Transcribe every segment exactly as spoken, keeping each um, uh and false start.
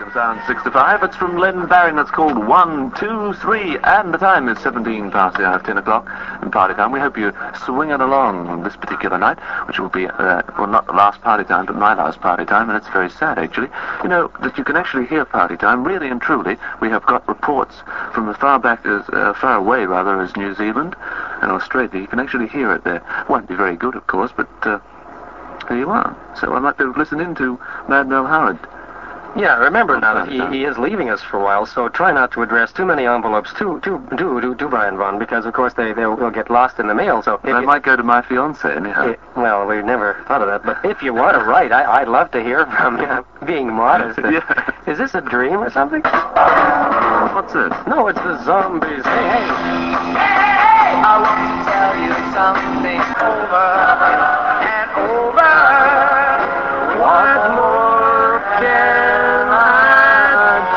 Welcome Sound sixty-five. It's from Len Barry. That's called One, Two, Three, and the time is seventeen past the hour of ten o'clock in party time. We hope you swing it along on this particular night, which will be, uh, well, not the last party time, but my last party time, and it's very sad, actually. You know, that you can actually hear party time, really and truly. We have got reports from as far back as, uh, far away, rather, as New Zealand and Australia. You can actually hear it there. Won't be very good, of course, but, uh, there you are. So I might be able to listen in to Mad Mel Howard. Yeah, remember now that he, he is leaving us for a while, so try not to address too many envelopes to to to to, to Brian Vaughan, because of course they they'll, they'll get lost in the mail. So they might go to my fiancée anyhow. It, well, we never thought of that, but if you want to write, I, I'd love to hear from you. Being modest. Yeah. Is this a dream or something? What's this? No, it's the zombies. Hey, hey. Hey, I want to tell you something over and over. What more can I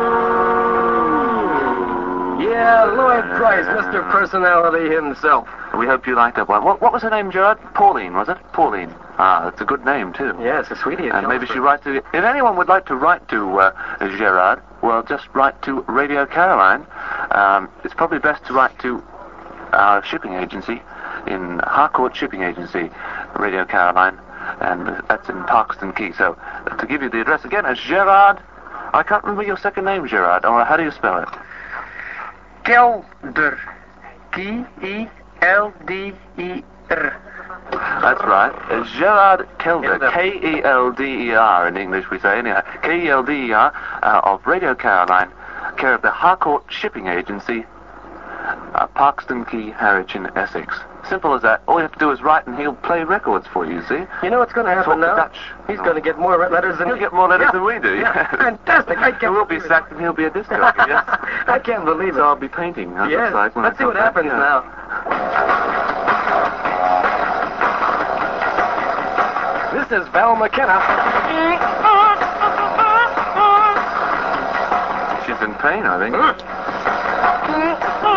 do? Yeah, Lloyd Price, Mister Personality himself. We hope you liked that one. What, what was her name, Gerard? Pauline, was it? Pauline. Ah, that's a good name, too. Yeah, it's a sweetie. And maybe she writes to... If anyone would like to write to uh, Gerard, well, just write to Radio Caroline. Um, it's probably best to write to our shipping agency in Harcourt Shipping Agency, Radio Caroline, and that's in Parkston Quay. So, to give you the address again, it's Gerard... I can't remember your second name, Gerard. Or how do you spell it? Kelder. K E L D E R. That's right. Uh, Gerard Kelder, K E L D E R in English we say, anyhow. K E L D E R uh, of Radio Caroline, care of the Harcourt Shipping Agency, uh, Parkston Quay, Harwich in Essex. Simple as that. All you have to do is write and he'll play records for you, see? You know what's going to happen now? Dutch. He's going to get more letters than... He'll get more letters yeah. than we do, yeah. yeah. Fantastic. I can't We'll be sacked and he'll be a disc jockey, yes. I can't believe so it. I'll be painting. Huh? Yes. Like when Let's I see what come back. happens Yeah. now. This is Val McKenna. She's in pain, I think.